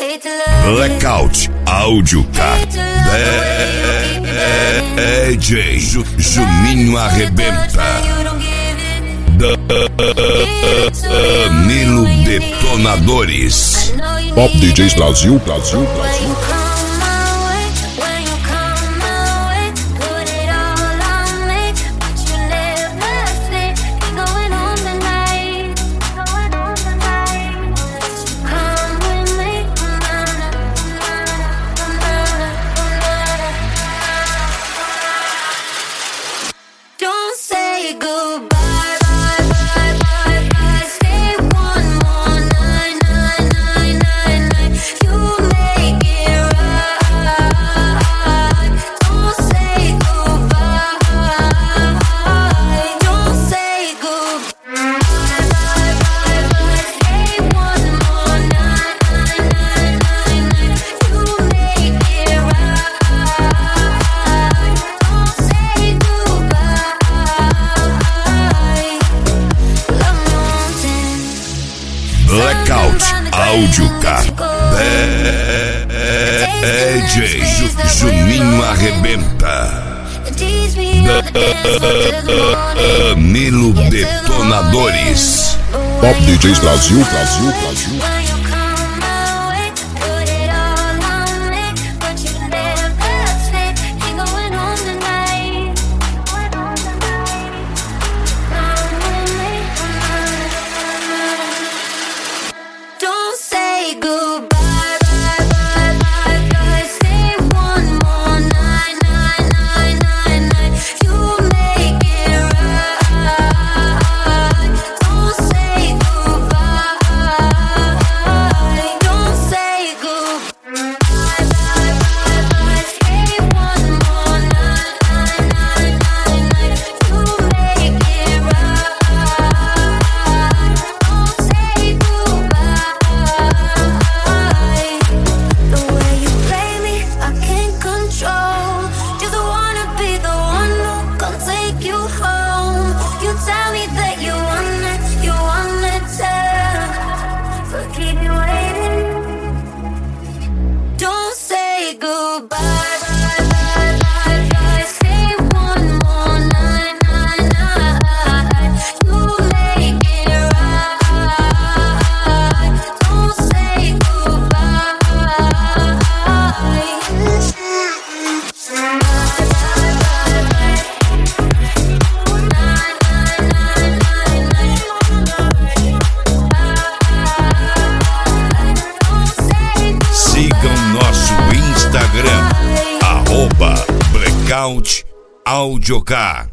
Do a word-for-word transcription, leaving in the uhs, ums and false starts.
Blackout Áudio Car. D J Ju, Juninho Arrebenta. Danilo Detonadores. Pop D Js Brasil, Brasil, Brasil. Blackout Áudio Car. D J Ju, Juninho Arrebenta. Danilo Detonadores. Pop D Js Brasil, Brasil, Brasil. Instagram, arroba Blackout Áudio Car.